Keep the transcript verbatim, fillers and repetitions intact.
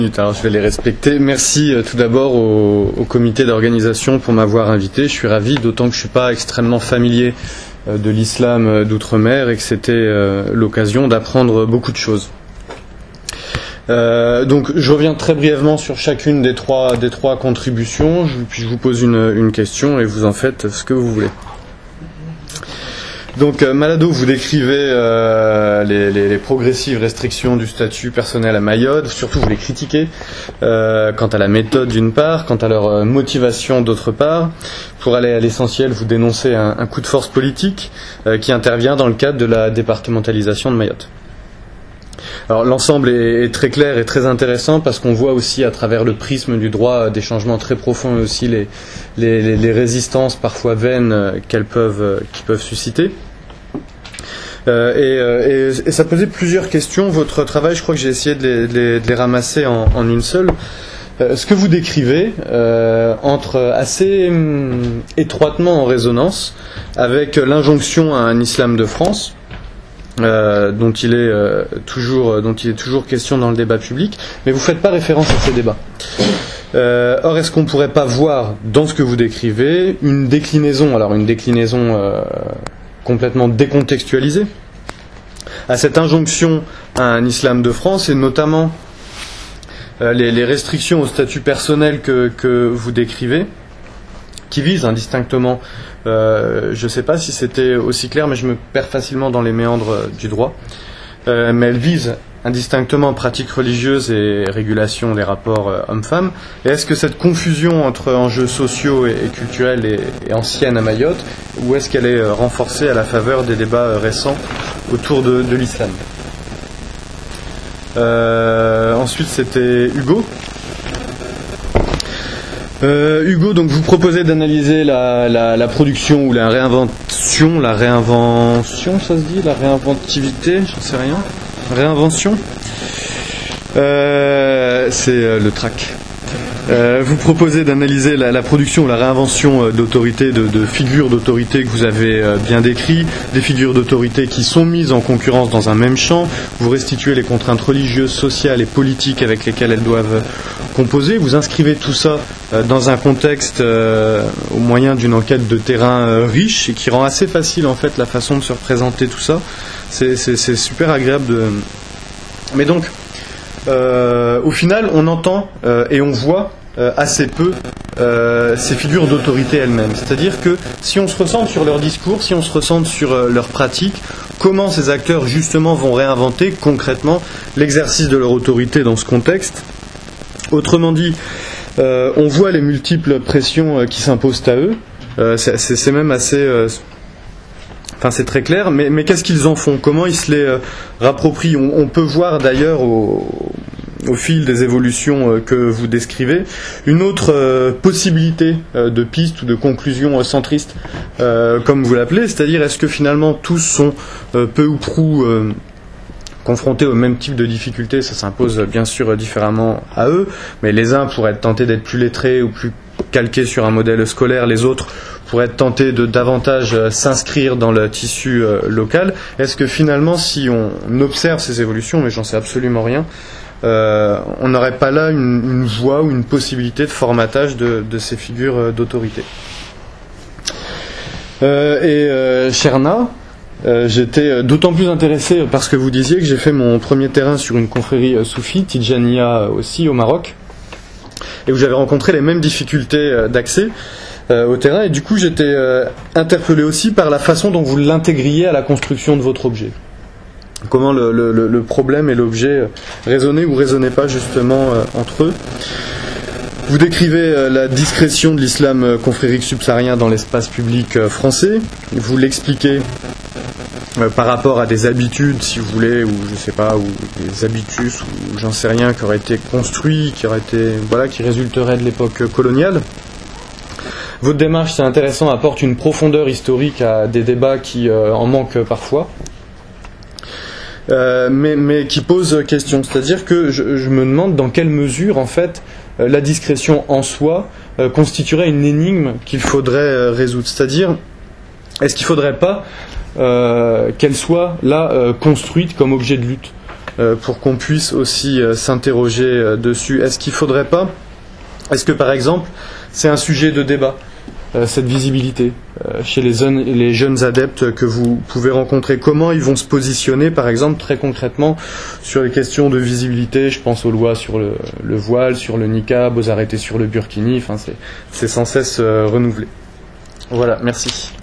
Alors je vais les respecter. Merci euh, tout d'abord au, au comité d'organisation pour m'avoir invité. Je suis ravi, d'autant que je ne suis pas extrêmement familier euh, de l'islam euh, d'outre-mer et que c'était euh, l'occasion d'apprendre beaucoup de choses. Euh, donc je reviens très brièvement sur chacune des trois, des trois contributions, je, puis je vous pose une, une question et vous en faites ce que vous voulez. Donc euh, Malado, vous décrivez euh, les, les, les progressives restrictions du statut personnel à Mayotte, surtout vous les critiquez euh, quant à la méthode d'une part, quant à leur euh, motivation d'autre part. Pour aller à l'essentiel, vous dénoncez un, un coup de force politique euh, qui intervient dans le cadre de la départementalisation de Mayotte. Alors l'ensemble est, est très clair et très intéressant parce qu'on voit aussi à travers le prisme du droit des changements très profonds et aussi les, les, les, les résistances parfois vaines qu'elles peuvent, qu'ils peuvent susciter. Euh, et, et, et ça posait plusieurs questions. Votre travail, je crois que j'ai essayé de les, de les, de les ramasser en, en une seule. Euh, ce que vous décrivez euh, entre assez hum, étroitement en résonance avec l'injonction à un islam de France. Euh, dont il est euh, toujours, dont il est toujours question dans le débat public, mais vous ne faites pas référence à ces débats. Euh, or, est-ce qu'on ne pourrait pas voir dans ce que vous décrivez une déclinaison, alors une déclinaison euh, complètement décontextualisée, à cette injonction à un islam de France et notamment euh, les, les restrictions au statut personnel que, que vous décrivez, qui visent indistinctement, euh, je ne sais pas si c'était aussi clair, mais je me perds facilement dans les méandres euh, du droit, euh, mais elles visent indistinctement pratiques religieuses et régulation des rapports euh, hommes-femmes. Et est-ce que cette confusion entre enjeux sociaux et, et culturels est, est ancienne à Mayotte, ou est-ce qu'elle est euh, renforcée à la faveur des débats euh, récents autour de, de l'islam? euh, Ensuite, c'était Hugo. Euh, Hugo, donc vous proposez d'analyser la, la, la production ou la réinvention, la réinvention, ça se dit, la réinventivité, j'en sais rien, réinvention, euh, c'est euh, le trac. Euh, vous proposez d'analyser la, la production ou la réinvention euh, d'autorités, de, de figures d'autorité que vous avez euh, bien décrites, des figures d'autorité qui sont mises en concurrence dans un même champ. Vous restituez les contraintes religieuses, sociales et politiques avec lesquelles elles doivent composer. Vous inscrivez tout ça euh, dans un contexte euh, au moyen d'une enquête de terrain euh, riche et qui rend assez facile en fait la façon de se représenter tout ça. C'est, c'est, c'est super agréable de... Mais donc, euh, au final, on entend euh, et on voit Euh, assez peu euh, ces figures d'autorité elles-mêmes. C'est-à-dire que si on se ressente sur leur discours, si on se ressente sur euh, leurs pratiques, comment ces acteurs justement vont réinventer concrètement l'exercice de leur autorité dans ce contexte. Autrement dit, euh, on voit les multiples pressions euh, qui s'imposent à eux. Euh, c'est, c'est, c'est même assez... Euh, Enfin, c'est très clair, mais, mais qu'est-ce qu'ils en font? Comment ils se les euh, rapproprient? on, on peut voir d'ailleurs au, au fil des évolutions euh, que vous décrivez une autre euh, possibilité euh, de piste ou de conclusion euh, centriste, euh, comme vous l'appelez, c'est-à-dire est-ce que finalement tous sont euh, peu ou prou euh, confrontés au même type de difficultés? Ça s'impose bien sûr différemment à eux, mais les uns pourraient être tentés d'être plus lettrés ou plus calqués sur un modèle scolaire, les autres pourraient être tentés de davantage euh, s'inscrire dans le tissu euh, local. Est-ce que finalement, si on observe ces évolutions, mais j'en sais absolument rien, euh, on n'aurait pas là une, une voie ou une possibilité de formatage de, de ces figures euh, d'autorité? euh, Et euh, Cherna, Euh, j'étais d'autant plus intéressé parce que vous disiez que j'ai fait mon premier terrain sur une confrérie euh, soufie, Tidjania aussi, au Maroc, et où j'avais rencontré les mêmes difficultés euh, d'accès euh, au terrain, et du coup j'étais euh, interpellé aussi par la façon dont vous l'intégriez à la construction de votre objet. Comment le, le, le problème et l'objet résonnaient ou résonnaient pas justement euh, entre eux. Vous décrivez euh, la discrétion de l'islam euh, confrérique subsaharien dans l'espace public euh, français. Vous l'expliquez euh, par rapport à des habitudes, si vous voulez, ou je sais pas, ou des habitus, ou j'en sais rien, qui auraient été construits, qui auraient été, voilà, qui résulteraient de l'époque coloniale. Votre démarche, c'est intéressant, apporte une profondeur historique à des débats qui euh, en manquent parfois. Euh, mais, mais qui pose question. C'est-à-dire que je, je me demande dans quelle mesure, en fait, euh, la discrétion en soi euh, constituerait une énigme qu'il faudrait euh, résoudre. C'est-à-dire, est-ce qu'il ne faudrait pas euh, qu'elle soit là euh, construite comme objet de lutte? euh, pour qu'on puisse aussi euh, s'interroger euh, dessus. Est-ce qu'il faudrait pas, est-ce que par exemple, c'est un sujet de débat, euh, cette visibilité euh, chez les, jeunes, les jeunes adeptes que vous pouvez rencontrer? Comment ils vont se positionner, par exemple, très concrètement, sur les questions de visibilité? Je pense aux lois sur le, le voile, sur le niqab, aux arrêtés sur le burkini, enfin c'est, c'est sans cesse euh, renouvelé. Voilà, merci.